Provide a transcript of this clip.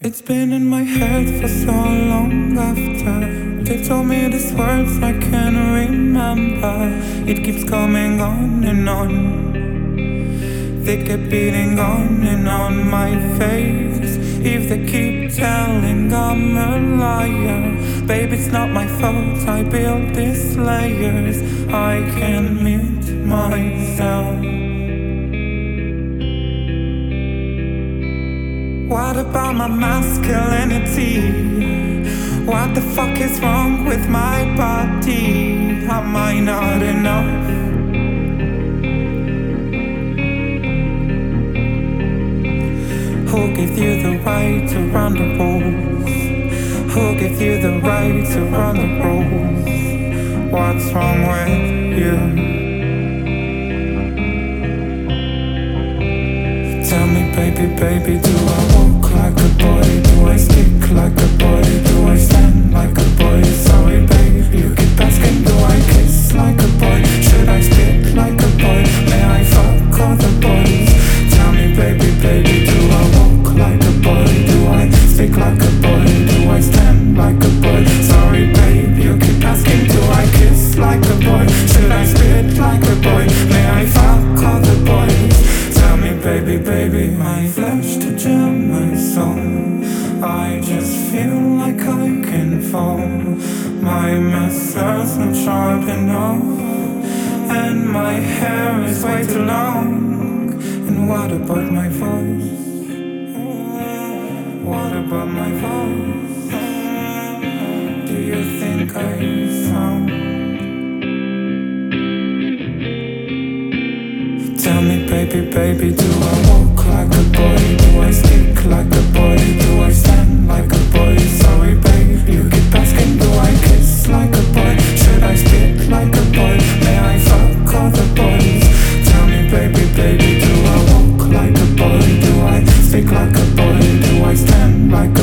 It's been in my head for so long after they told me these words I can't remember. It keeps coming on and on. They keep beating on my face. If they keep telling I'm a liar, babe, it's not my fault. I built these layers. I can't meet myself. What about my masculinity? What the fuck is wrong with my body? Am I not enough? Who gave you the right to run the rules? Who gave you the right to run the rules? What's wrong with you? Tell me, baby, baby, do I walk like a boy? Do I speak like a boy? Do I stand like a boy? Sorry, baby, you keep asking, do I kiss like a boy? Should I spit like a boy? May I fuck all the boys? Tell me, baby, baby, do I walk like a boy? Do I speak like a boy? Do I stand like a boy? Sorry, baby, you keep asking, do I kiss like a boy? Should I spit like a boy? May I fuck all the boys? Tell me, baby, baby, my flesh to jam my soul. I just feel like I can fall. My mascara's not sharp enough, and my hair is way too long. And what about my voice? What about my voice? Do you think I sound? Tell me, baby, baby, do I walk like a boy? Do I speak like a boy? Do I stand like a boy? Sorry, baby, you keep asking, do I kiss like a boy? Should I spit like a boy? May I fuck all the boys? Tell me, baby, baby, do I walk like a boy? Do I speak like a boy? Do I stand like a